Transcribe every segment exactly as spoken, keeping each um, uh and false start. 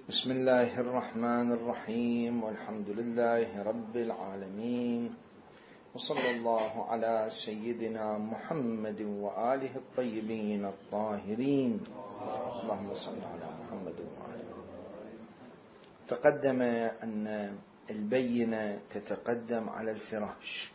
بسم الله الرحمن الرحيم، والحمد لله رب العالمين، وصلى الله على سيدنا محمد وآله الطيبين الطاهرين. اللهم صل على محمد وآله. تقدم أن البينة تتقدم على الفراش،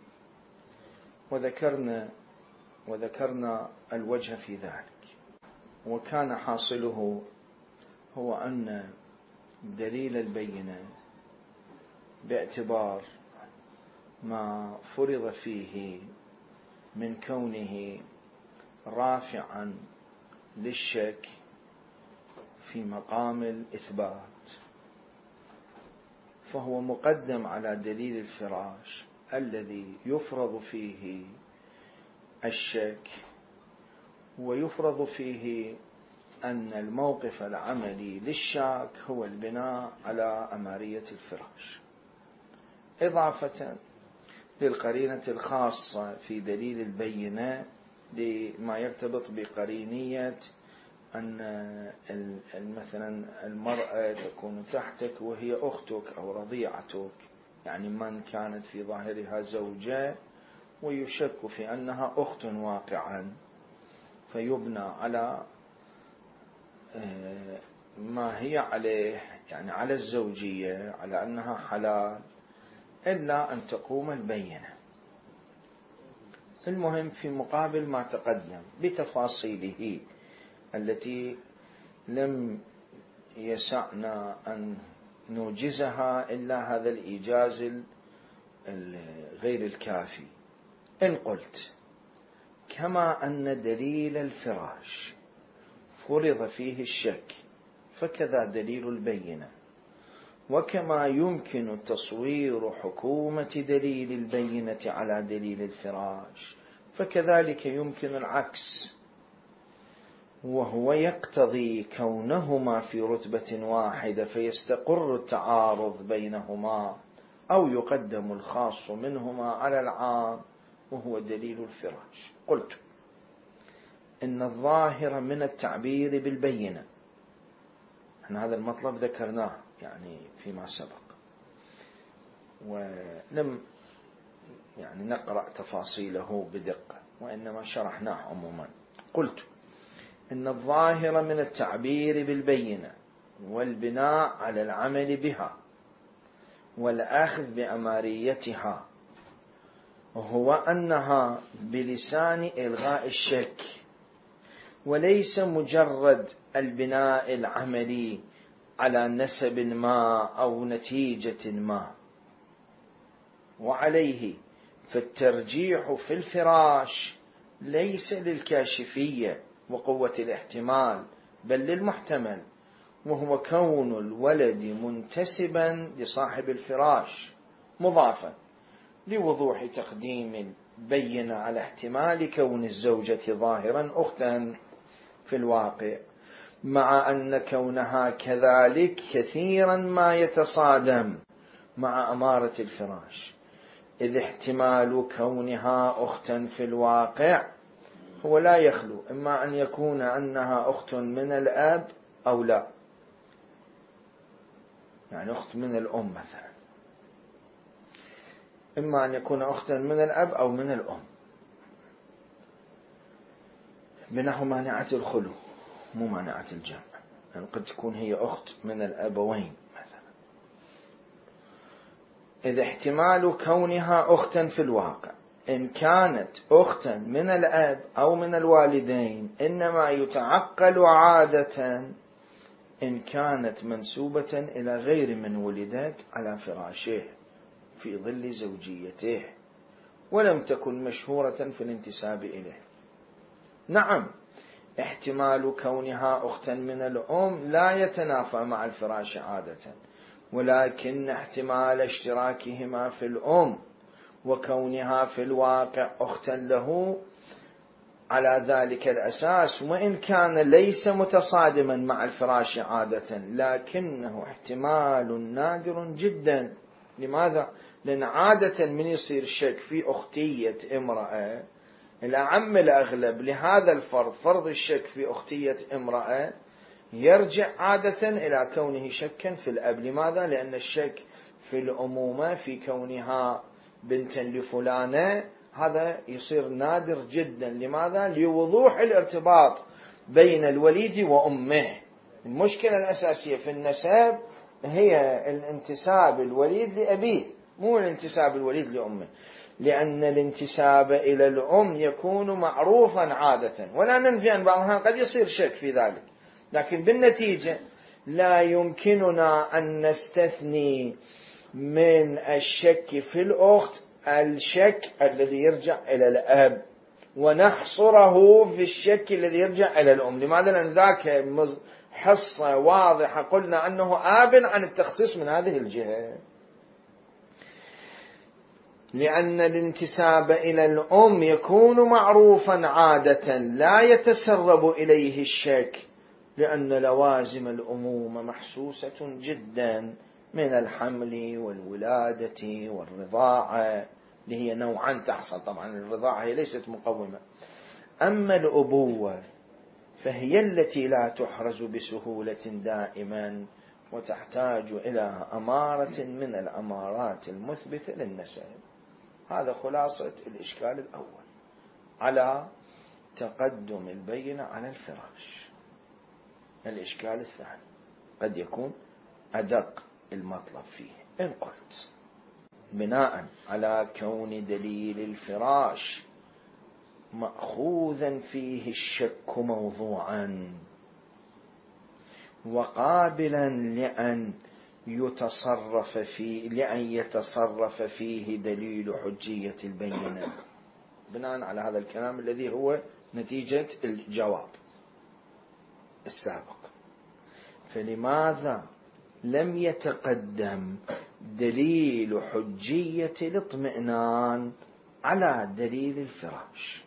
وذكرنا وذكرنا الوجه في ذلك، وكان حاصله هو أن دليل البينة باعتبار ما فرض فيه من كونه رافعا للشك في مقام الإثبات، فهو مقدم على دليل الفراش الذي يفرض فيه الشك، ويفرض فيه أن الموقف العملي للشاك هو البناء على أمارية الفراش، إضافة للقرينة الخاصة في دليل البينة لما يرتبط بقرينية أن مثلا المرأة تكون تحتك وهي أختك أو رضيعتك، يعني من كانت في ظاهرها زوجة ويشك في أنها أخت واقعا، فيبنى على ما هي عليه، يعني على الزوجية، على أنها حلال، إلا أن تقوم البينة. المهم في مقابل ما تقدم بتفاصيله التي لم يسعنا أن نوجزها إلا هذا الإيجاز غير الكافي، إن قلت كما أن دليل الفراش فرض فيه الشك فكذا دليل البينة، وكما يمكن تصوير حكومة دليل البينة على دليل الفراش فكذلك يمكن العكس، وهو يقتضي كونهما في رتبة واحدة فيستقر التعارض بينهما، أو يقدم الخاص منهما على العام وهو دليل الفراش. قلت إن الظاهر من التعبير بالبينة، احنا هذا المطلب ذكرناه يعني فيما سبق، ولم يعني نقرأ تفاصيله بدقة، وإنما شرحناه عموما. قلت إن الظاهر من التعبير بالبينة والبناء على العمل بها والأخذ بأماريتها هو أنها بلسان إلغاء الشك، وليس مجرد البناء العملي على نسب ما أو نتيجة ما. وعليه فالترجيح في الفراش ليس للكاشفية وقوة الاحتمال، بل للمحتمل، وهو كون الولد منتسبا لصاحب الفراش، مضافا لوضوح تقديم البينة على احتمال كون الزوجة ظاهرا أختا في الواقع، مع أن كونها كذلك كثيرا ما يتصادم مع أمارة الفراش، إذ احتمال كونها أختا في الواقع هو لا يخلو إما أن يكون أنها أخت من الأب أو لا، يعني أخت من الأم مثلا، إما أن يكون أختا من الأب أو من الأم، بنحو مانعة الخلو مو مانعة الجمع، يعني قد تكون هي أخت من الأبوين مثلا. إذ احتمال كونها أختا في الواقع إن كانت أختا من الأب أو من الوالدين إنما يتعقل عادة إن كانت منسوبة إلى غير من ولدت على فراشه في ظل زوجيته، ولم تكن مشهورة في الانتساب إليه. نعم، احتمال كونها أختا من الأم لا يتنافى مع الفراش عادة، ولكن احتمال اشتراكهما في الأم وكونها في الواقع أختا له على ذلك الأساس، وإن كان ليس متصادما مع الفراش عادة، لكنه احتمال نادر جدا. لماذا؟ لأن عادة من يصير شك في أختية امرأة الأعم الأغلب لهذا الفرض، فرض الشك في أختية امرأة، يرجع عادة إلى كونه شكا في الأب. لماذا؟ لأن الشك في الأمومة في كونها بنتا لفلانة هذا يصير نادر جدا. لماذا؟ لوضوح الارتباط بين الوليد وأمه. المشكلة الأساسية في النسب هي الانتساب الوليد لأبيه، مو الانتساب الوليد لأمه، لأن الانتساب إلى الأم يكون معروفا عادة، ولا ننفي أن بعضها قد يصير شك في ذلك، لكن بالنتيجة لا يمكننا أن نستثني من الشك في الأخت الشك الذي يرجع إلى الأب ونحصره في الشك الذي يرجع إلى الأم. لماذا؟ لأن ذاك حصة واضحة قلنا أنه آب عن التخصيص من هذه الجهة. لأن الانتساب إلى الأم يكون معروفا عادة لا يتسرب إليه الشك، لأن لوازم الأمومة محسوسة جدا من الحمل والولادة والرضاعة، اللي هي نوعا تحصل. طبعا الرضاعة هي ليست مقومة. أما الأبوة فهي التي لا تحرز بسهولة دائما، وتحتاج إلى أمارة من الأمارات المثبتة للنسب. هذا خلاصة الإشكال الأول على تقدم البينة على الفراش. الإشكال الثاني قد يكون أدق المطلب فيه، إن قلت بناء على كون دليل الفراش مأخوذا فيه الشك موضوعا وقابلا لأن يتصرف فيه لأن يتصرف فيه دليل حجية البينة، بناء على هذا الكلام الذي هو نتيجة الجواب السابق، فلماذا لم يتقدم دليل حجية الاطمئنان على دليل الفراش؟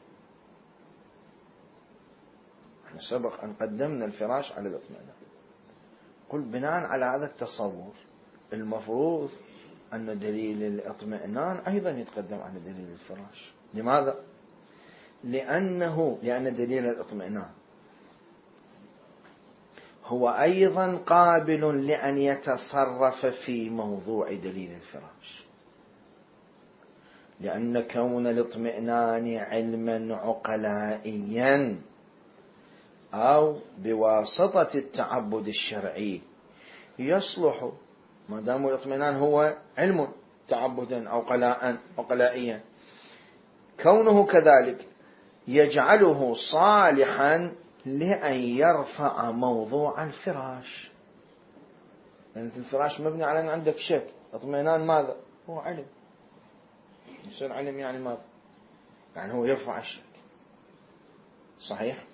احنا سبق أن قدمنا الفراش على الاطمئنان. قل بناء على هذا التصور المفروض أن دليل الاطمئنان أيضا يتقدم على دليل الفراش. لماذا؟ لأنه لأن دليل الاطمئنان هو أيضا قابل لأن يتصرف في موضوع دليل الفراش، لأن كون الاطمئنان علما عقلائيا أو بواسطة التعبد الشرعي يصلح، ما دام الاطمئنان هو علم تعبدا أو عقلائيا، كونه كذلك يجعله صالحا لأن يرفع موضوع الفراش. لأن يعني الفراش مبني على أن عندك شك، اطمئنان ماذا؟ هو علم. يصير علم يعني ماذا؟ يعني هو يرفع الشك. صحيح؟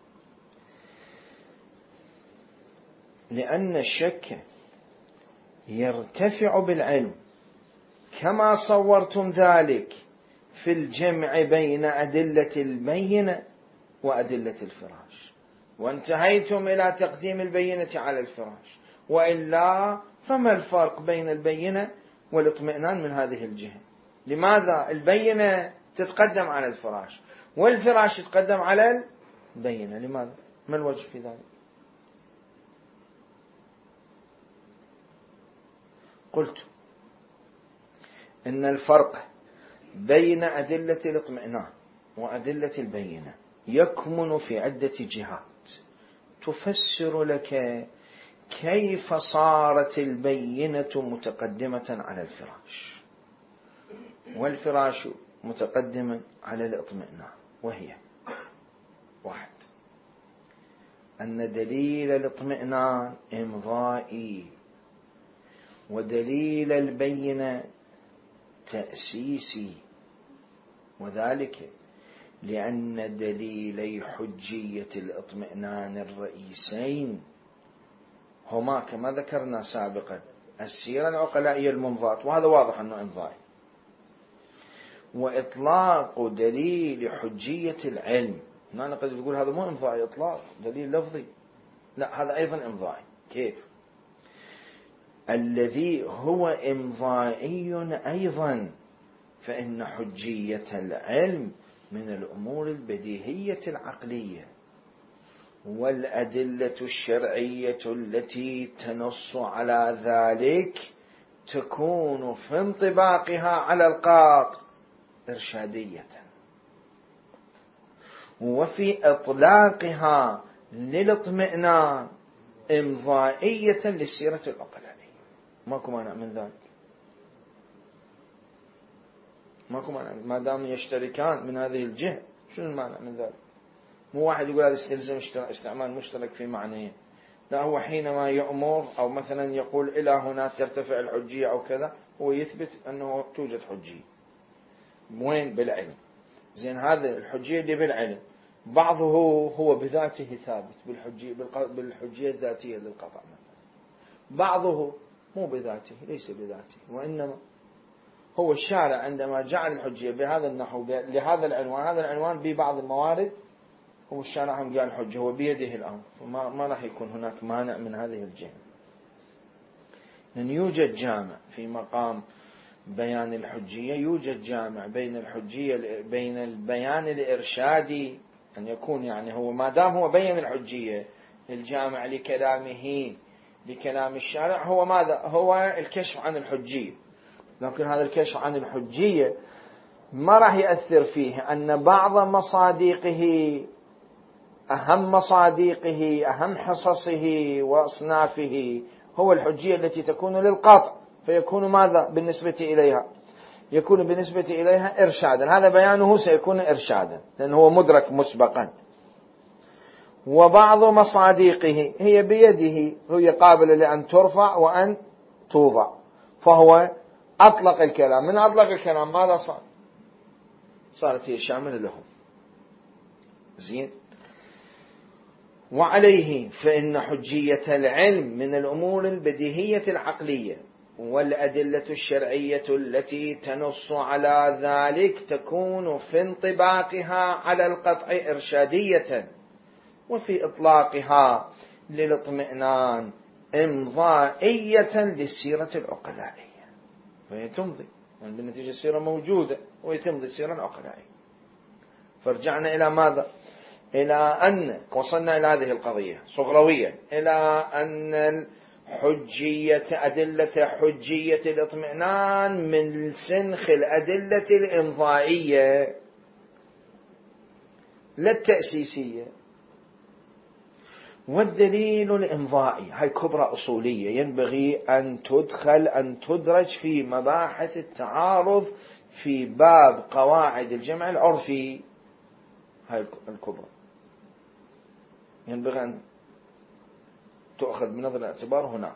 لأن الشك يرتفع بالعلم كما صورتم ذلك في الجمع بين أدلة البينة وأدلة الفراش، وانتهيتم إلى تقديم البينة على الفراش، وإلا فما الفرق بين البينة والاطمئنان من هذه الجهة؟ لماذا البينة تتقدم على الفراش والفراش يتقدم على البينة؟ لماذا؟ ما الوجه في ذلك؟ قلت إن الفرق بين أدلة الاطمئنان وأدلة البينة يكمن في عدة جهات تفسر لك كيف صارت البينة متقدمة على الفراش والفراش متقدما على الاطمئنان. وهي: واحد، أن دليل الاطمئنان إمضائي ودليل البينة تأسيسي، وذلك لأن دليلي حجية الاطمئنان الرئيسين هما كما ذكرنا سابقا السيرة العقلائية الممضاة، وهذا واضح أنه إمضائي، وإطلاق دليل حجية العلم. هنا قد تقول هذا مو إمضائي، إطلاق دليل لفظي. لا، هذا أيضا إمضائي. كيف؟ الذي هو إمضائي أيضا، فإن حجية العلم من الأمور البديهية العقلية، والأدلة الشرعية التي تنص على ذلك تكون في انطباقها على القاط إرشادية، وفي إطلاقها للاطمئنان إمضائية للسيرة العقلانية. ماكو مانع من ذلك، ماكو مانع ما دام يشتركان من هذه الجهة. شنو المانع من ذلك؟ مو واحد يقول هذا يستلزم استعمال مشترك في معنيين، لا، هو حينما يأمر أو مثلا يقول إلى هنا ترتفع الحجية أو كذا، هو يثبت أنه توجد حجية. وين؟ بالعلم. زين، هذا الحجية اللي بالعلم بعضه هو بذاته ثابت بالحجية بالحجية الذاتية للقطع مثلا، بعضه مو بذاته، ليس بذاته، وإنما هو الشارع عندما جعل الحجية بهذا النحو لهذا العنوان، هذا العنوان ببعض الموارد هو الشارع هم قال الحجة، هو بيده الأمر، فما ما راح يكون هناك مانع من هذه الجهة. لأن يوجد جامع في مقام بيان الحجية، يوجد جامع بين الحجية بين البيان الإرشادي أن يكون يعني هو ما دام هو بين الحجية، الجامع لكلامه لكلام الشارع هو ماذا؟ هو الكشف عن الحجية. لكن هذا الكشف عن الحجية ما راح يأثر فيه أن بعض مصادقه أهم مصادقه أهم حصصه وأصنافه هو الحجية التي تكون للقطع، فيكون ماذا بالنسبة إليها؟ يكون بالنسبة إليها إرشادا. هذا بيانه سيكون إرشادا لأنه هو مدرك مسبقا. وبعض مصادقه هي بيده، هي قابلة لأن ترفع وأن توضع، فهو أطلق الكلام. من أطلق الكلام ماذا صار؟ صارت هي شاملة لهم. زين. وعليه فإن حجية العلم من الأمور البديهية العقلية، والأدلة الشرعية التي تنص على ذلك تكون في انطباقها على القطع إرشادية، وفي إطلاقها للاطمئنان إمضائية للسيرة العقلانية. فهي تمضي، يعني بالنتيجة السيرة موجودة ويتمضي السيرة العقلانية. فرجعنا إلى ماذا؟ إلى أن وصلنا إلى هذه القضية صغرويا، إلى أن الحجية أدلة حجية الاطمئنان من سنخ الأدلة الإمضائية لا التأسيسية. والدليل الإمضائي هاي كبرى أصولية ينبغي أن تدخل أن تدرج في مباحث التعارض في باب قواعد الجمع العرفي. هاي الكبرى ينبغي أن تؤخذ بنظر الاعتبار هناك.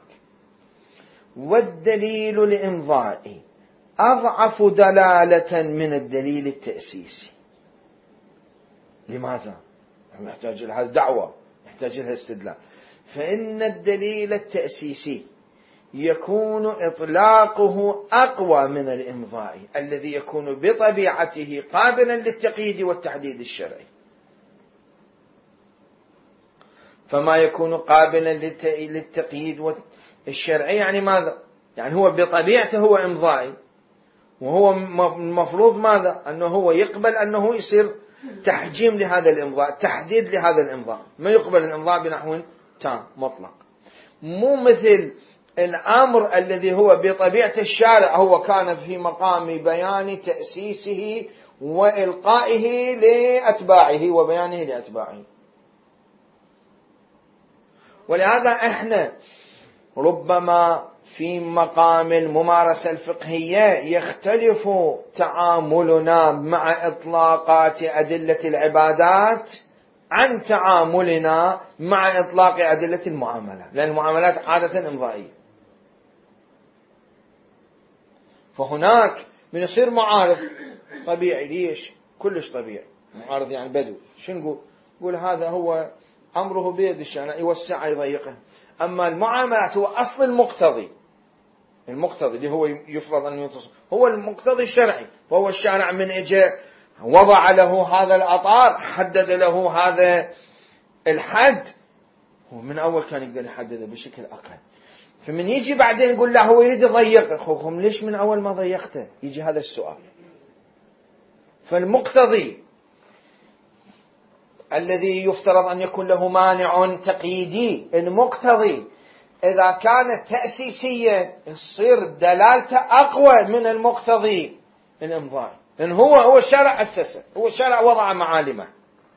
والدليل الإمضائي أضعف دلالة من الدليل التأسيسي. لماذا؟ يحتاج لها دعوة، يحتاج لها استدلال. فإن الدليل التأسيسي يكون إطلاقه أقوى من الإمضائي الذي يكون بطبيعته قابلا للتقييد والتحديد الشرعي. فما يكون قابلا للتقييد الشرعي يعني ماذا؟ يعني هو بطبيعته هو إمضائي، وهو المفروض ماذا؟ أنه هو يقبل أنه يصير تحجيم لهذا الإمضاء، تحديد لهذا الإمضاء، ما يقبل الإمضاء بنحو تام مطلق. مو مثل الأمر الذي هو بطبيعة الشارع هو كان في مقام بيان تأسيسه وإلقائه لأتباعه وبيانه لأتباعه. ولهذا احنا ربما في مقام الممارسة الفقهية يختلف تعاملنا مع إطلاقات أدلة العبادات عن تعاملنا مع إطلاق أدلة المعاملات، لأن المعاملات عادة إمضائية. فهناك من يصير معارض طبيعي. ليش؟ كلش طبيعي. معارض يعني بدو. شو نقول؟ نقول هذا هو أمره بيد الشارع، يوسع يضيقه. أما المعاملات هو أصل المقتضي، المقتضي اللي هو يفرض أن يتصل هو المقتضي الشرعي، وهو الشارع من إجا وضع له هذا الأطار، حدد له هذا الحد، هو من أول كان يقدر يحدده بشكل أقل. فمن يجي بعدين يقول له هو يريد يضيق، أخوكم ليش من أول ما ضيقته؟ يجي هذا السؤال. فالمقتضي الذي يفترض أن يكون له مانع تقييدي المقتضي إذا كانت تأسيسيا يصير دلالته أقوى من المقتضي الإمضاء، لأن هو هو الشارع أسسه، هو الشارع وضع معالمه.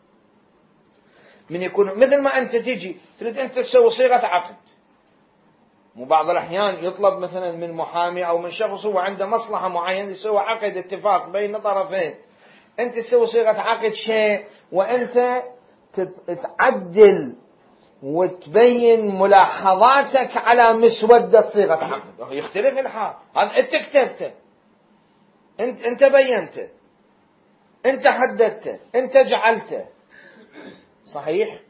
من يكون مثل ما أنت تجي تريد أنت تسوي صيغة عقد، وبعض الأحيان يطلب مثلا من محامي أو من شخص هو عنده مصلحة معينة يسوي عقد اتفاق بين طرفين، أنت تسوي صيغة عقد شيء وأنت تعدل وتبين ملاحظاتك على مسودة صيغة عقد، يختلف الحال. هذا أنت كتبته، أنت أنت بينته، أنت حددته، أنت جعلته، صحيح؟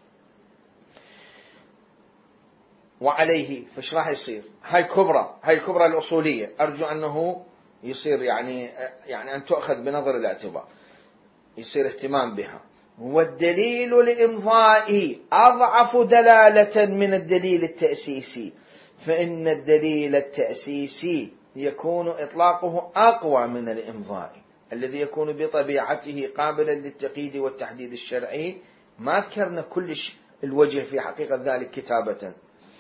وعليه فش راح يصير؟ هاي كبرى، هاي الكبرى الأصولية، أرجو أنه يصير يعني يعني أن تؤخذ بنظر الاعتبار، يصير اهتمام بها. والدليل الإمضاء أضعف دلالة من الدليل التأسيسي، فإن الدليل التأسيسي يكون إطلاقه أقوى من الإمضاء الذي يكون بطبيعته قابلا للتقييد والتحديد الشرعي. ما ذكرنا كلش الوجه في حقيقة ذلك كتابة،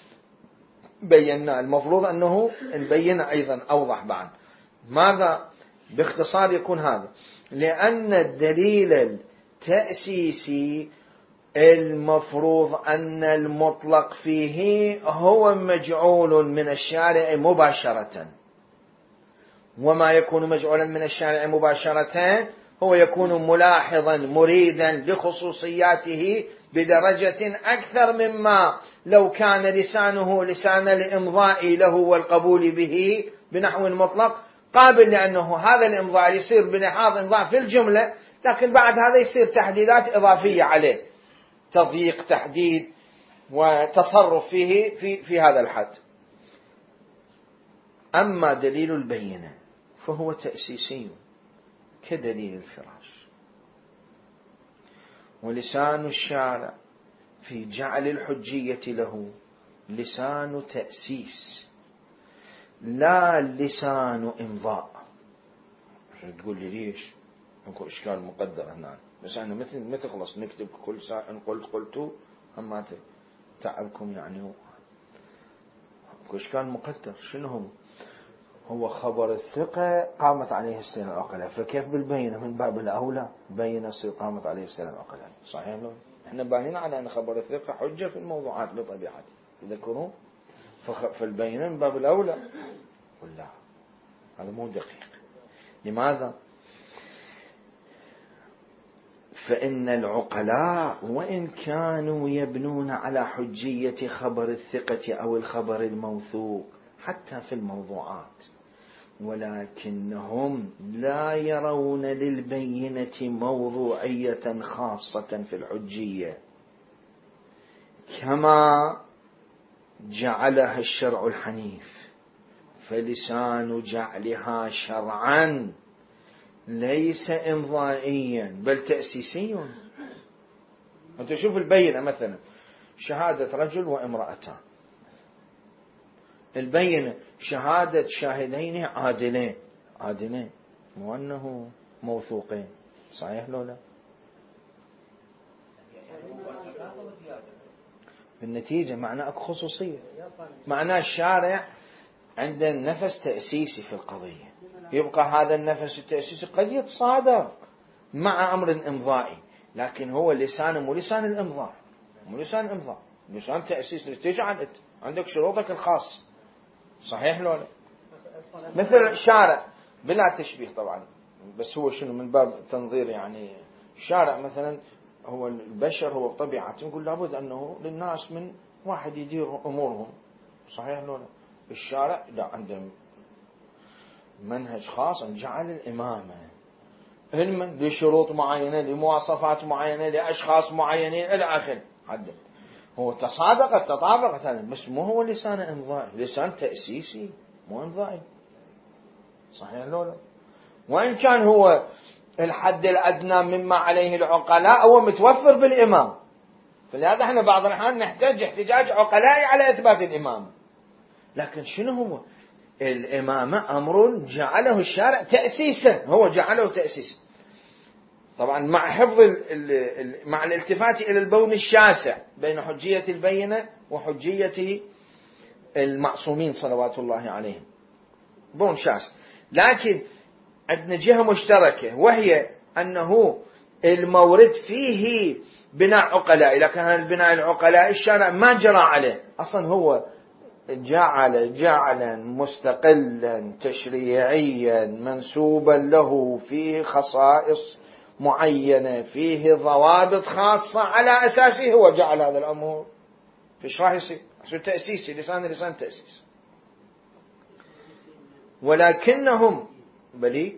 بينا المفروض أنه نبين أيضا أوضح بعد. ماذا باختصار يكون هذا؟ لأن الدليل التأسيسي المفروض أن المطلق فيه هو مجعول من الشارع مباشرة، وما يكون مجعولا من الشارع مباشرة هو يكون ملاحظا مريدا لخصوصياته بدرجة أكثر مما لو كان لسانه لسان الإمضاء له والقبول به بنحو مطلق قابل، لأنه هذا الإمضاء يصير بلحاظ إمضاء في الجملة، لكن بعد هذا يصير تحديدات إضافية عليه، تضييق تحديد وتصرف فيه في, في هذا الحد. أما دليل البينة فهو تأسيسي كدليل الفراش، ولسان الشارع في جعل الحجية له لسان تأسيس لا لسان إمضاء. تقول لي ليش؟ نقول إشكال مقدر هنا، بس أنا مثل ما تخلص نكتب كل ساعة قلت قلت أما تعبكم يعني إشكال مقدر. شنو هو؟ هو خبر الثقة قامت عليه السنة العقلاء، فكيف بالبينة من باب الأولى بينة يصير قامت عليه السنة العقلاء، صحيح لو احنا بانين على أن خبر الثقة حجة في الموضوعات بطبيعته تذكرون، فالبينة من باب الأولى ولا هذا مو دقيق. لماذا؟ فإن العقلاء وإن كانوا يبنون على حجية خبر الثقة أو الخبر الموثوق حتى في الموضوعات، ولكنهم لا يرون للبينة موضوعية خاصة في الحجية كما جعلها الشرع الحنيف، فلسان جعلها شرعا ليس إمضائيا بل تأسيسي. أنت شوف البينة مثلا شهادة رجل وامرأتان، البينة شهادة شاهدين عادلين، عادلين مو أنه موثوقين، صحيح لو لا؟ بالنتيجة معناه أكو خصوصية، معناه الشارع عنده نفس تأسيسي في القضية، يبقى هذا النفس التأسيسي قد يتصادق مع أمر إمضائي، لكن هو لسانه مو لسان الإمضاء، مو لسان الإمضاء، لسان تأسيس تجعل عندك شروطك الخاص، صحيح لو لا؟ مثل الشارع بلا تشبيه طبعا، بس هو شنو من باب تنظير يعني الشارع مثلا هو البشر هو بطبيعته يقول لابد أنه للناس من واحد يدير أمورهم، صحيح لو لا؟ الشارع لا عنده منهج خاص جعل الإمامة علما لشروط معينة لمواصفات معينة لأشخاص معينين إلى آخره، حدد هو تصادقت تطابقت هذا، بس مو هو لسان إمضائي، لسان تأسيسي مو إمضائي، صحيح لولا؟ وإن كان هو الحد الأدنى مما عليه العقلاء هو متوفر بالإمام، فلهذا احنا بعض الأحيان نحتاج احتجاج عقلائي على إثبات الإمام، لكن شنو هو الإمامة؟ أمر جعله الشارع تأسيسا، هو جعله تأسيسا. طبعا مع حفظ ال ال مع الالتفات إلى البون الشاسع بين حجية البينة وحجية المعصومين صلوات الله عليهم، بون شاسع. لكن عندنا جهة مشتركة وهي أنه المورد فيه بناء عقلاء. إذا كان البناء العقلاء الشارع ما جرى عليه أصلا، هو جعل جعلا مستقلا تشريعيا منسوبا له، فيه خصائص معينة، فيه ضوابط خاصة، على أساسه هو جعل هذا الأمر. فيش راح يصير؟ يصير تأسيسي، لسان لسان تأسيس. ولكنهم بلي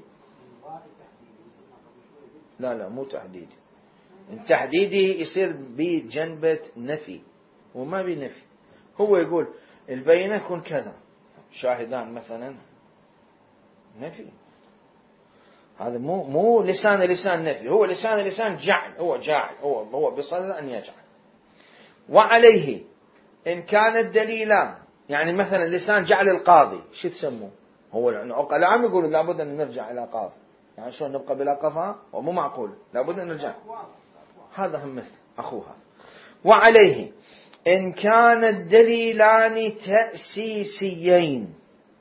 لا لا مو تحديدي. التحديدي يصير بجنبة نفي وما بنفي. هو يقول البينة يكون كذا، شاهدان مثلا، نفي. هذا مو مو لسان لسان نفي، هو لسان لسان جعل، هو جاعل، هو هو بصدد أن يجعل. وعليه إن كان الدليلان، يعني مثلا لسان جعل القاضي شو تسموه؟ هو العقلاء عم يقولوا لابد أن نرجع إلى قاضي، يعني شلون نبقى بلا قضاء؟ ومو معقول، لابد أن نرجع. هذا هم مثل أخوها. وعليه إن كان الدليلان تأسيسيين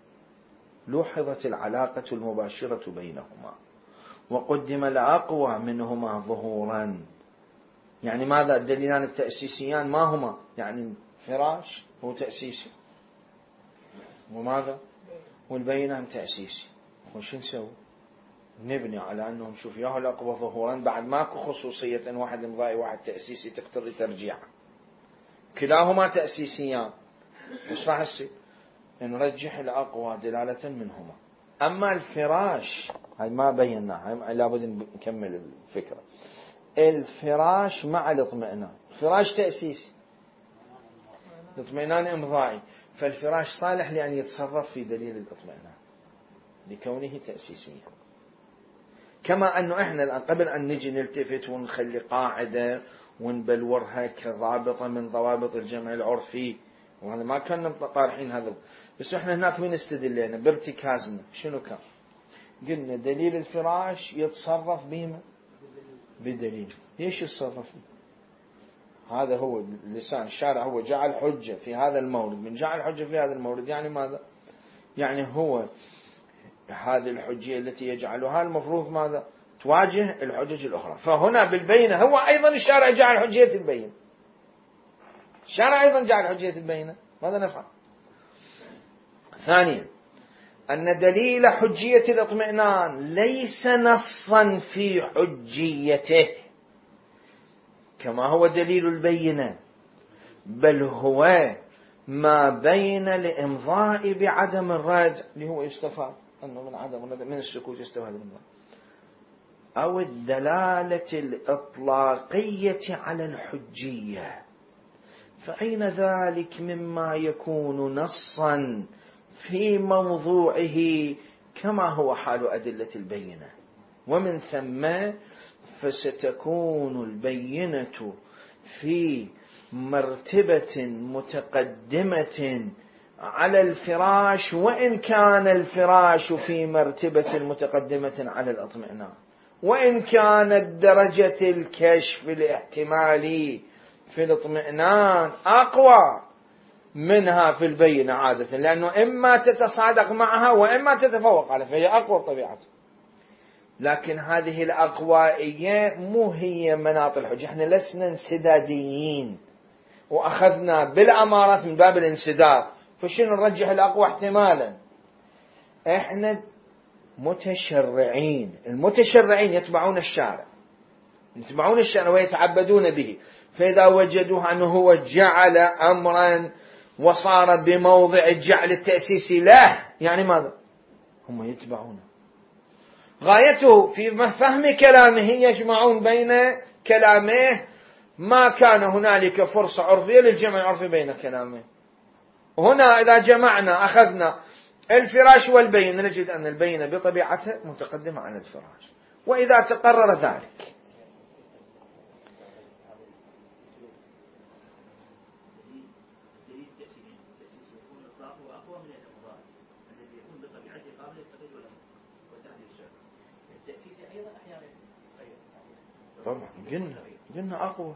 لوحظت العلاقة المباشرة بينهما وقدم الأقوى منهما ظهورا. يعني ماذا الدليلان التأسيسيان؟ ما هما؟ يعني فراش هو تأسيسي، وماذا؟ والبينة هم تأسيسي. وش نسوي؟ نبني على أنه نشوف ياهو الأقوى ظهورا، بعد ماكو خصوصية واحد امضائي واحد تأسيسي تقتضي ترجيع، كلاهما تأسيسيان. وش راح يصير؟ نرجح الأقوى دلالة منهما. أما الفراش هاي ما بيناها، لابد نكمل الفكرة. الفراش مع الاطمئنان، الفراش تأسيسي، الاطمئنان امضائي، فالفراش صالح لأن يتصرف في دليل الاطمئنان لكونه تأسيسيا. كما أنه إحنا الآن قبل أن نجي نلتفت ونخلي قاعدة ونبلورها كضابطة من ضوابط الجمع العرفي، وهذا ما كنا طارحين هذا، بس إحنا هناك من استدلنا بارتكازنا شنو كان؟ قلنا دليل الفراش يتصرف بما بدليل. ليش يتصرف؟ هذا هو لسان الشارع، هو جعل حجة في هذا المورد. من جعل حجة في هذا المورد يعني ماذا؟ يعني هو هذه الحجية التي يجعلها المفروض ماذا؟ تواجه الحجج الأخرى. فهنا بالبينة هو أيضا الشارع جعل حجية البينة، الشارع أيضا جعل حجية البينة. ماذا نفعل؟ ثانيا أن دليل حجية الاطمئنان ليس نصا في حجيته كما هو دليل البينة، بل هو ما بين الإمضاء بعدم الرد اللي هو يستفاد أنه من عدم الرد من السكوت يستفاد الإمضاء، أو الدلالة الإطلاقية على الحجية. فأين ذلك مما يكون نصا في موضوعه كما هو حال أدلة البينة؟ ومن ثم فستكون البينة في مرتبة متقدمة على الفراش، وإن كان الفراش في مرتبة متقدمة على الاطمئنان، وإن كانت درجة الكشف الاحتمالي في الاطمئنان أقوى منها في البينة عادة، لأنه إما تتصادق معها وإما تتفوق عليها، فهي أقوى طبيعتها. لكن هذه الأقوائية مو هي مناط الحجة. احنا لسنا انسداديين وأخذنا بالأمارات من باب الانسداد، فشنو نرجح الأقوى احتمالا؟ احنا متشرعين، المتشرعين يتبعون الشارع، يتبعون الشارع ويتعبدون به. فإذا وجدوه أنه هو جعل أمرا وصار بموضع الجعل التأسيسي له، يعني ماذا؟ هم يتبعونه. غايته في فهم كلامه يجمعون بين كلامه ما كان هنالك فرصة عرفية للجمع العرفي بين كلامه. وهنا إذا جمعنا أخذنا الفراش والبينة نجد أن البينة بطبيعتها متقدمة على الفراش. وإذا تقرر ذلك طبعا قلنا قلنا أقوى.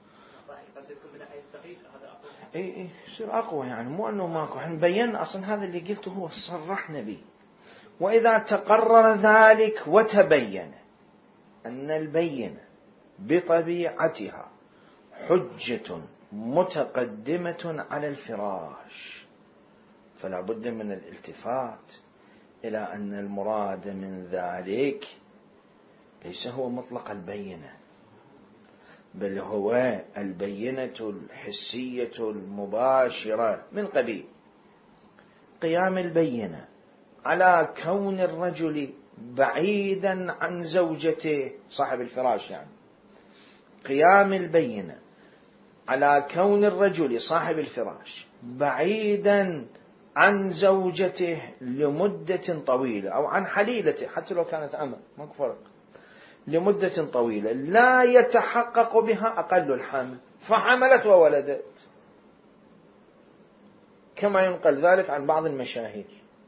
اي اي يصير اقوى، يعني مو انه ماكو، احنا بينا اصلا هذا اللي قلته هو صرحنا به. واذا تقرر ذلك وتبين ان البينة بطبيعتها حجة متقدمة على الفراش، فلا بد من الالتفات الى ان المراد من ذلك ليس هو مطلق البينة، بل هو البينة الحسية المباشرة من قبيل قيام البينة على كون الرجل بعيدا عن زوجته صاحب الفراش، يعني قيام البينة على كون الرجل صاحب الفراش بعيدا عن زوجته لمدة طويلة أو عن حليلته حتى لو كانت أمة، ماكو فرق، لمدة طويلة لا يتحقق بها أقل الحمل، فحملت وولدت، كما ينقل ذلك عن بعض المشاهير.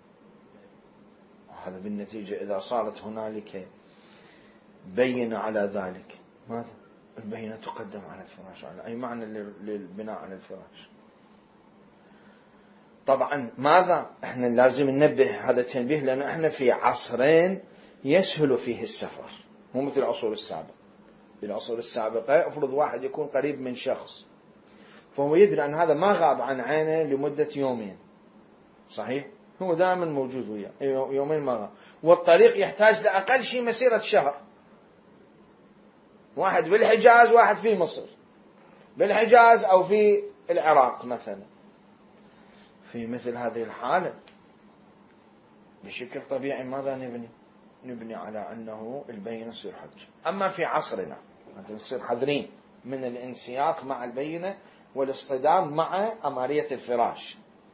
وهذا بالنتيجة إذا صارت هنالك بينة على ذلك، ماذا؟ البينة تقدم على الفراش، على أي معنى للبناء على الفراش؟ طبعا ماذا؟ احنا لازم ننبه، هذا التنبيه، لأن احنا في عصرين يسهل فيه السفر، مو مثل العصور السابقة. بالعصور السابقة افرض واحد يكون قريب من شخص، فهو يدري أن هذا ما غاب عن عينه لمدة يومين، صحيح؟ هو دائما موجود وياه، يومين ما غاب، والطريق يحتاج لأقل شيء مسيرة شهر، واحد بالحجاز واحد في مصر، بالحجاز أو في العراق مثلا. في مثل هذه الحالة بشكل طبيعي ماذا نبني؟ نبني على أنه البينة يصير حج. أما في عصرنا نصير حذرين من الانسياق مع البينة والاصطدام مع أمارية الفراش.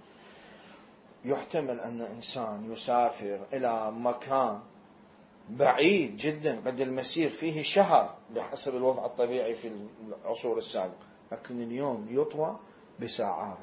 يحتمل أن إنسان يسافر إلى مكان بعيد جدا قد المسير فيه شهر بحسب الوضع الطبيعي في العصور السابقة، لكن اليوم يطوى بساعات،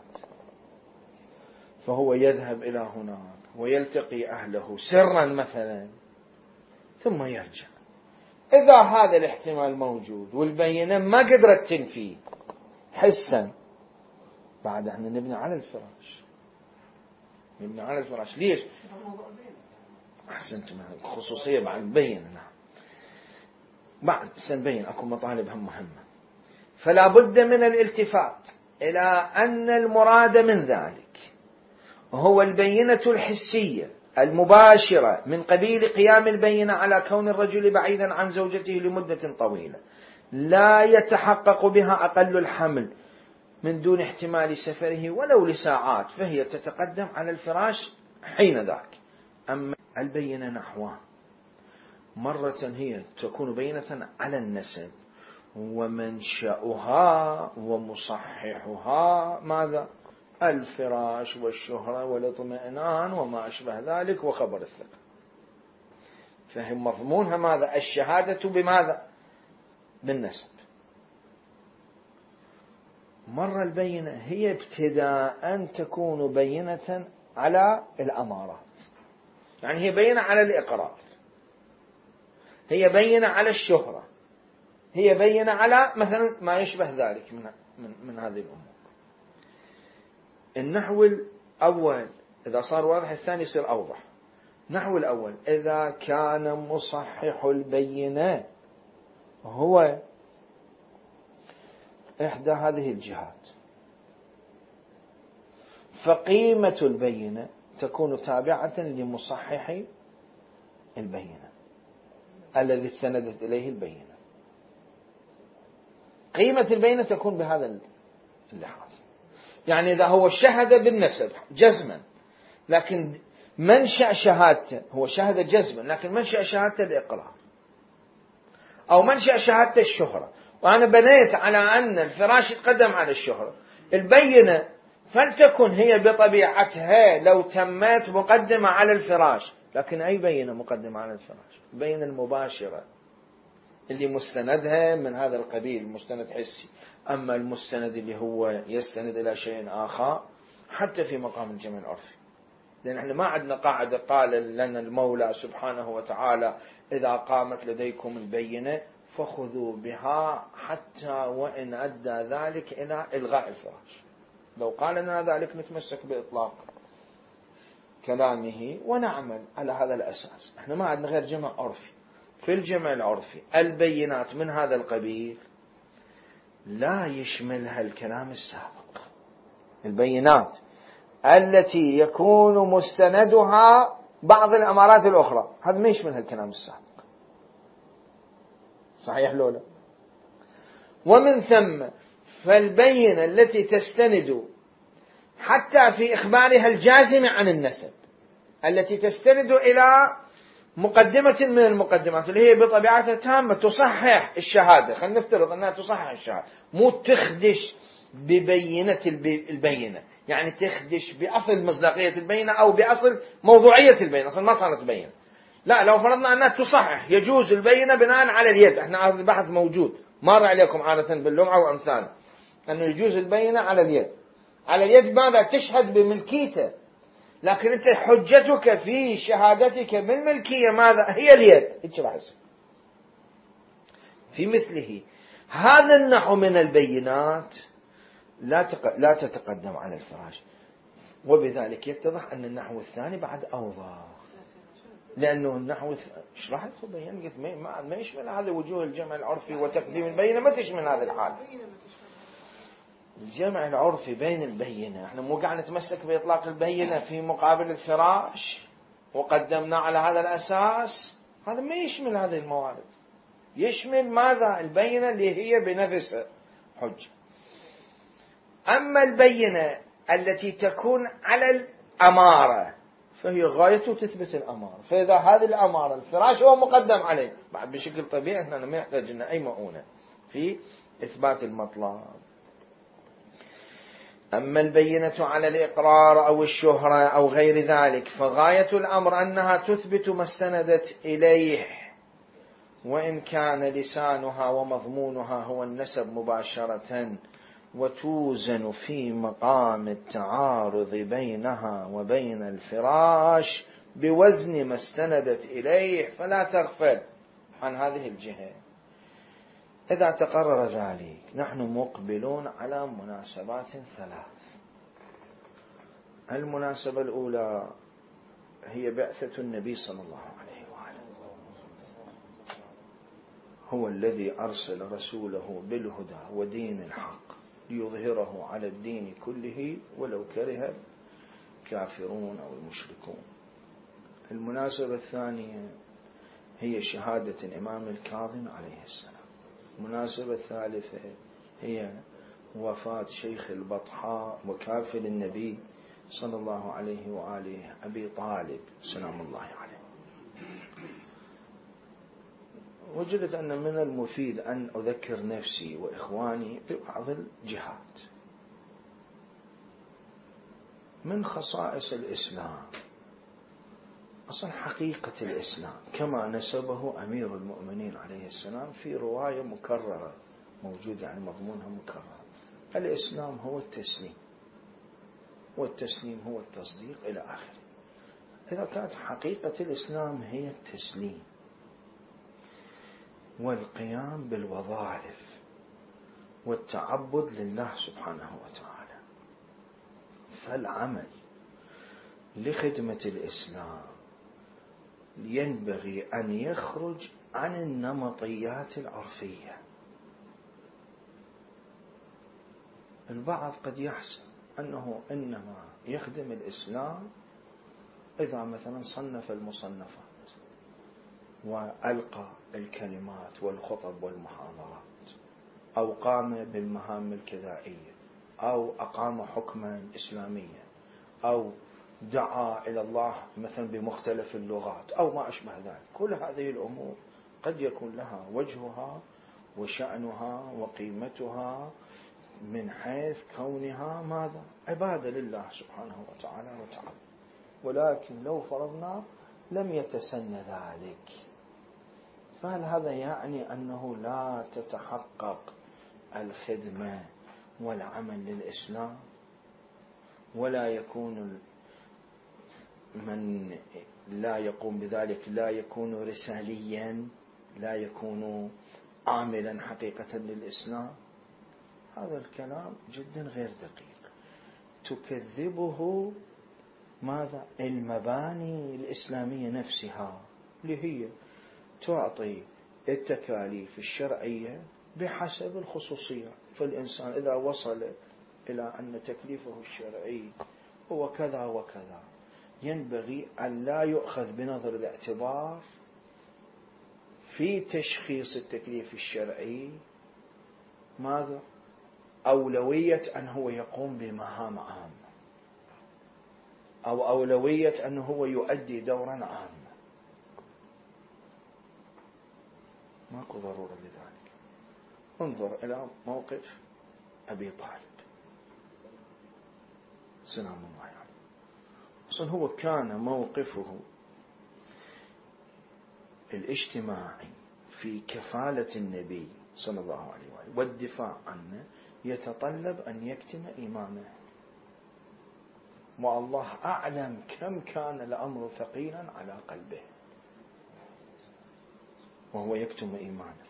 فهو يذهب إلى هناك ويلتقي أهله سرا مثلا ثم يرجع. إذا هذا الاحتمال موجود والبينة ما قدرت تنفي حسا، بعد احنا نبني على الفراش، نبني على الفراش. ليش؟ أحسنتم، خصوصية بعد البينة. نعم، بعد سنبين أكو مطالب هم مهمة. فلا بد من الالتفات إلى أن المراد من ذلك هو البينة الحسية المباشرة من قبيل قيام البينة على كون الرجل بعيدا عن زوجته لمدة طويلة لا يتحقق بها أقل الحمل من دون احتمال سفره ولو لساعات، فهي تتقدم على الفراش حين ذاك. أما البينة نحوها، مرة هي تكون بينة على النسب ومنشأها ومصححها ماذا؟ الفراش والشهرة والاطمئنان وما أشبه ذلك وخبر الثقة. فهم مضمونها ماذا؟ الشهادة بماذا؟ بالنسب. مرة البينة هي ابتداء تكون بينة على الأمارات، يعني هي بينة على الإقرار، هي بينة على الشهرة، هي بينة على مثلا ما يشبه ذلك من, من, من هذه الأمور. النحو الأول إذا صار واضح الثاني يصير أوضح. النحو الأول إذا كان مصحح البينة هو إحدى هذه الجهات، فقيمة البينة تكون تابعة لمصحح البينة الذي استندت إليه البينة. قيمة البينة تكون بهذا اللحاظ، يعني إذا هو شهد بالنسب جزما، لكن منشأ شهادته هو شهد جزما، لكن منشأ شهادته الإقرار، أو منشأ شهادته الشهرة، وأنا بنيت على أن الفراش يتقدم على الشهرة، البينة فلتكن هي بطبيعتها لو تمت مقدمة على الفراش. لكن أي بينة مقدمة على الفراش؟ البينة المباشرة اللي مستندها من هذا القبيل، مستند حسي. أما المستند اللي هو يستند إلى شيء آخر حتى في مقام الجمع العرفي، لأن احنا ما عندنا قاعدة قال لنا المولى سبحانه وتعالى إذا قامت لديكم البينة فخذوا بها حتى وإن أدى ذلك إلى إلغاء الفراش. لو قال لنا ذلك نتمسك بإطلاق كلامه ونعمل على هذا الأساس. احنا ما عندنا غير جمع عرفي. في الجمع العرفي البينات من هذا القبيل لا يشملها الكلام السابق. البينات التي يكون مستندها بعض الأمارات الأخرى هذا ما يشملها الكلام السابق. صحيح لولا؟ ومن ثم فالبينة التي تستند حتى في إخبارها الجازم عن النسب، التي تستند إلى مقدمة من المقدمات اللي هي بطبيعتها تامة تصحح الشهادة، خلينا نفترض أنها تصحح الشهادة، مو تخدش ببينة البينة، يعني تخدش بأصل مصداقية البينة أو بأصل موضوعية البينة، أصلا ما صارت بينة. لا، لو فرضنا أنها تصحح يجوز البينة بناء على اليد. احنا هذا البحث موجود مر عليكم عادة باللمعة وأمثال أنه يجوز البينة على اليد. على اليد ماذا؟ تشهد بملكيته، لكن أنت حجتك في شهادتك بالملكية ماذا؟ هي اليد. في مثله هذا النحو من البينات لا لا تتقدم على الفراش، وبذلك يتضح أن النحو الثاني بعد أوضح، لأنه النحو ايش راح يدخل بيان؟ قلت ما ما يشمل هذا وجوه الجمع العرفي وتقديم البينة، ما تشمل هذا الحال. الجمع العرفي بين البينة، احنا مو قاعد نتمسك بإطلاق البينة في مقابل الفراش وقدمنا على هذا الأساس، هذا ما يشمل هذه الموارد. يشمل ماذا؟ البينة اللي هي بنفسها حجة. أما البينة التي تكون على الأمارة فهي غايته تثبت الأمارة، فإذا هذه الأمارة الفراش هو مقدم عليه بعد بشكل طبيعي احنا ما يحتاج لنا أي مؤونة في إثبات المطلب. أما البينة على الإقرار أو الشهرة أو غير ذلك فغاية الأمر أنها تثبت ما استندت إليه، وإن كان لسانها ومضمونها هو النسب مباشرة، وتوزن في مقام التعارض بينها وبين الفراش بوزن ما استندت إليه، فلا تغفل عن هذه الجهة. إذا تقرر ذلك نحن مقبلون على مناسبات ثلاث. المناسبة الأولى هي بعثة النبي صلى الله عليه وآله، هو الذي أرسل رسوله بالهدى ودين الحق ليظهره على الدين كله ولو كره الكافرون أو المشركون. المناسبة الثانية هي شهادة الإمام الكاظم عليه السلام. المناسبة الثالثة هي وفاة شيخ البطحاء وكافل النبي صلى الله عليه وآله أبي طالب سلام الله عليه. وجدت أن من المفيد أن أذكر نفسي وإخواني ببعض الجهات. من خصائص الإسلام أصلا حقيقة الإسلام كما نسبه أمير المؤمنين عليه السلام في رواية مكررة موجودة، يعني مضمونها مكرر. الإسلام هو التسليم، والتسليم هو التصديق إلى آخره. إذا كانت حقيقة الإسلام هي التسليم والقيام بالوظائف والتعبد لله سبحانه وتعالى، فالعمل لخدمة الإسلام ينبغي أن يخرج عن النمطيات العرفية. البعض قد يحسب أنه إنما يخدم الإسلام إذا مثلا صنف المصنفات وألقى الكلمات والخطب والمحاضرات، أو قام بالمهام الكذائية، أو أقام حكما إسلاميا، أو دعا إلى الله مثلا بمختلف اللغات أو ما أشبه ذلك. كل هذه الأمور قد يكون لها وجهها وشأنها وقيمتها من حيث كونها ماذا؟ عبادة لله سبحانه وتعالى وتعالى. ولكن لو فرضنا لم يتسن ذلك، فهل هذا يعني أنه لا تتحقق الخدمة والعمل للإسلام، ولا يكون من لا يقوم بذلك لا يكون رساليا، لا يكون عاملا حقيقة للإسلام؟ هذا الكلام جدا غير دقيق. تكذبه ماذا؟ المباني الإسلامية نفسها اللي هي تعطي التكاليف الشرعية بحسب الخصوصية. فالإنسان إذا وصل إلى أن تكليفه الشرعي هو كذا وكذا، ينبغي أن لا يؤخذ بنظر الاعتبار في تشخيص التكليف الشرعي ماذا؟ أولوية أن هو يقوم بمهام عامة، أو أولوية أنه هو يؤدي دورا عاما. ماكو ضرورة لذلك. انظر إلى موقف أبي طالب سلام الله عليه. أصلا هو كان موقفه الاجتماعي في كفالة النبي صلى الله عليه وآله والدفاع عنه يتطلب أن يكتم إيمانه، والله أعلم كم كان الأمر ثقيلا على قلبه وهو يكتم إيمانه،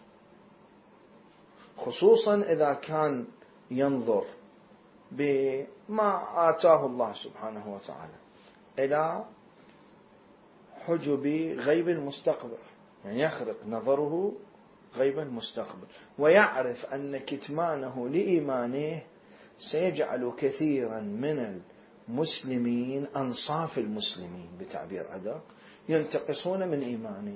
خصوصا إذا كان ينظر بما آتاه الله سبحانه وتعالى إلى حجب غيب المستقبل، يعني يخرق نظره غيب المستقبل، ويعرف أن كتمانه لإيمانه سيجعل كثيرا من المسلمين أنصاف المسلمين بتعبير أدق ينتقصون من إيمانه.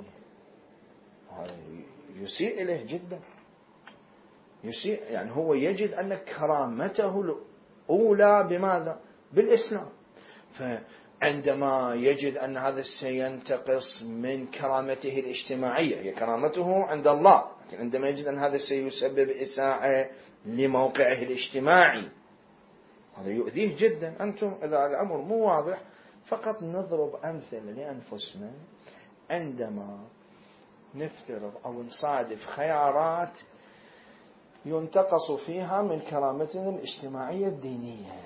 يسيء إليه جدا، يسيء. يعني هو يجد أن كرامته الأولى بماذا؟ بالإسلام. فعندما يجد أن هذا سينتقص من كرامته الاجتماعية، هي كرامته عند الله، لكن عندما يجد أن هذا سيسبب إساءة لموقعه الاجتماعي هذا يؤذيه جدا. أنتم إذا الأمر مو واضح فقط نضرب أمثلة لأنفسنا عندما نفترض أو نصادف خيارات ينتقص فيها من كرامتنا الاجتماعية الدينية.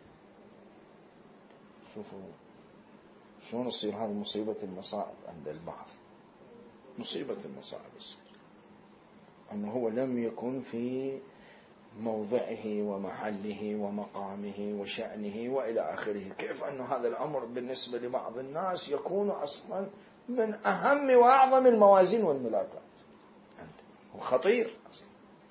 شوفوا شلون تصير هذه مصيبة المصائب عند البعض. مصيبة المصائب أنه هو لم يكن في موضعه ومحله ومقامه وشأنه وإلى آخره. كيف أن هذا الأمر بالنسبة لبعض الناس يكون أصلا من أهم وأعظم الموازين والملاكات، وخطير أصلا.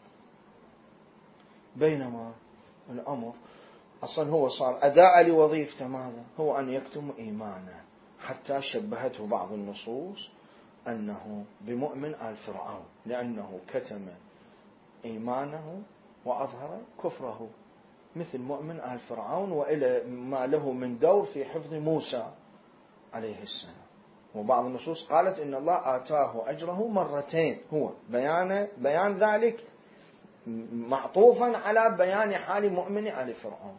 بينما الأمر أصلا هو صار أداء لوظيفته ماذا؟ هو أن يكتم إيمانه، حتى شبهته بعض النصوص أنه بمؤمن آل فرعون، لأنه كتم إيمانه وأظهر كفره، مثل مؤمن آل فرعون وإلى ما له من دور في حفظ موسى عليه السلام. وبعض النصوص قالت إن الله آتاه أجره مرتين، هو بيان بيان ذلك معطوفا على بيان حال مؤمن آل فرعون.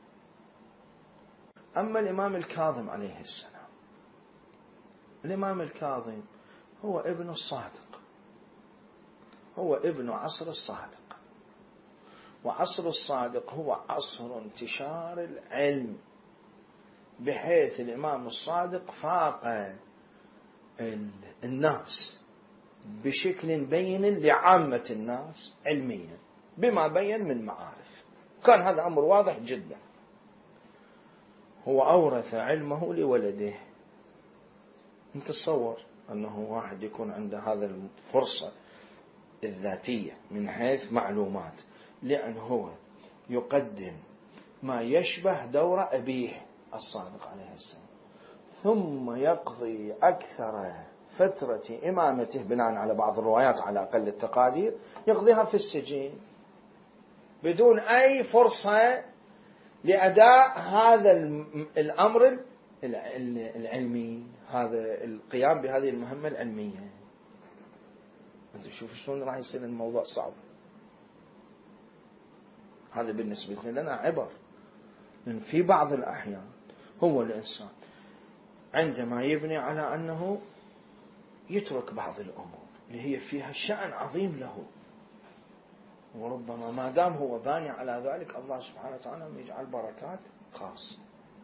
أما الإمام الكاظم عليه السلام، الإمام الكاظم هو ابن الصادق، هو ابن عصر الصادق، وعصر الصادق هو عصر انتشار العلم، بحيث الإمام الصادق فاق الناس بشكل بين لعامة الناس علميا بما بين من معارف. كان هذا أمر واضح جدا. هو أورث علمه لولده. انت تصور أنه واحد يكون عنده هذا الفرصة الذاتية من حيث معلومات، لأن هو يقدم ما يشبه دور أبيه الصادق عليه السلام، ثم يقضي أكثر فترة إمامته بناء على بعض الروايات على أقل التقادير يقضيها في السجن بدون أي فرصة لأداء هذا الأمر العلمي، هذا القيام بهذه المهمة العلمية. أنت شوف شلون راح يصير الموضوع صعب. هذا بالنسبة لنا عبر. لأن في بعض الأحيان هو الإنسان عندما يبني على أنه يترك بعض الأمور اللي هي فيها شأن عظيم له، وربما ما دام هو باني على ذلك الله سبحانه وتعالى يجعل بركات خاصة.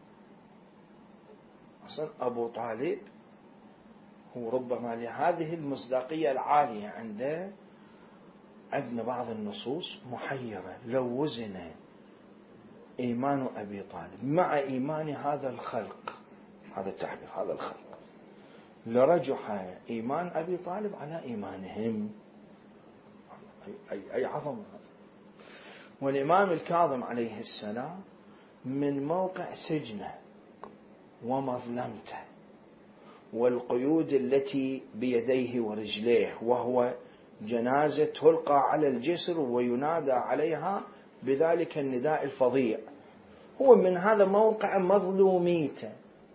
أصلا أبو طالب هو ربما لهذه المصداقية العالية عنده عندنا بعض النصوص محيرة. لو وزن إيمان أبي طالب مع إيمان هذا الخلق، هذا التعبير، هذا الخلق، لرجح إيمان أبي طالب على إيمانهم. أي, أي, أي عظمة هذا. والإمام الكاظم عليه السلام من موقع سجنه ومظلمته والقيود التي بيديه ورجليه، وهو جنازة تلقى على الجسر وينادى عليها بذلك النداء الفظيع، هو من هذا موقع مظلوميته.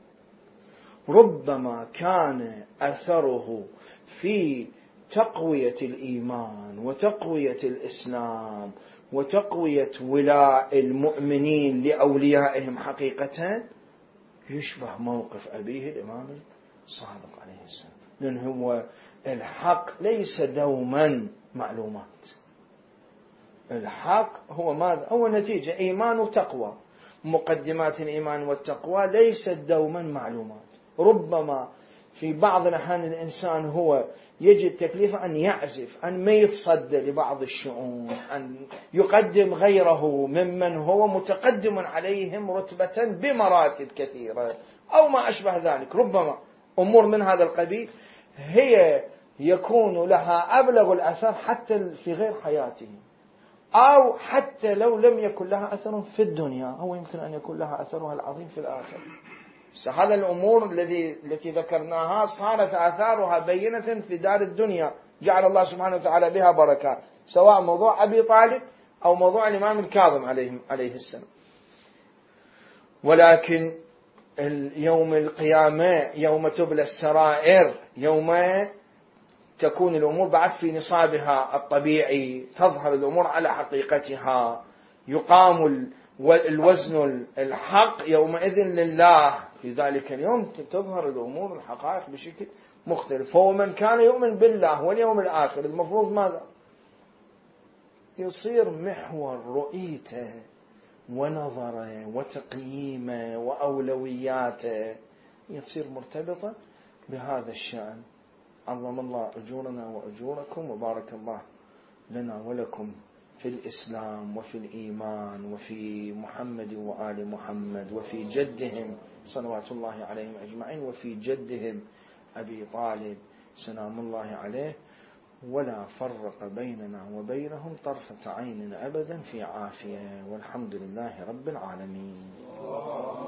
ربما كان أثره في تقوية الإيمان وتقوية الإسلام وتقوية ولاء المؤمنين لأوليائهم حقيقة يشبه موقف أبيه الإمام الصادق عليه السلام، لأن هو الحق ليس دوما معلومات، الحق هو ماذا؟ هو نتيجة إيمان وتقوى. مقدمات الإيمان والتقوى ليست دوما معلومات. ربما في بعض الأحيان الإنسان هو يجد تكليفه أن يعزف، أن ما يتصدى لبعض الشؤون، أن يقدم غيره ممن هو متقدم عليهم رتبة بمراتب كثيرة أو ما أشبه ذلك. ربما أمور من هذا القبيل هي يكون لها أبلغ الأثر حتى في غير حياته، أو حتى لو لم يكن لها أثر في الدنيا هو يمكن أن يكون لها أثرها العظيم في الآخرة. هذا الأمور الذي التي ذكرناها صارت آثارها بينة في دار الدنيا، جعل الله سبحانه وتعالى بها بركات، سواء موضوع أبي طالب أو موضوع الإمام الكاظم عليه عليه السلام. ولكن يوم القيامة، يوم تبلى السرائر، يوم تكون الأمور بعد في نصابها الطبيعي، تظهر الأمور على حقيقتها، يقام الوزن الحق يومئذ لله، في ذلك اليوم تظهر الأمور الحقائق بشكل مختلف. فهو من كان يؤمن بالله واليوم الآخر المفروض ماذا؟ يصير محور رؤيته ونظره وتقييمه وأولوياته يصير مرتبطة بهذا الشأن. عظم الله أجورنا وأجوركم، وبارك الله لنا ولكم في الإسلام وفي الإيمان وفي محمد وآل محمد وفي جدهم صلوات الله عليهم أجمعين وفي جدهم أبي طالب سلام الله عليه، ولا فرق بيننا وبينهم طرفة عين أبدا في عافية، والحمد لله رب العالمين.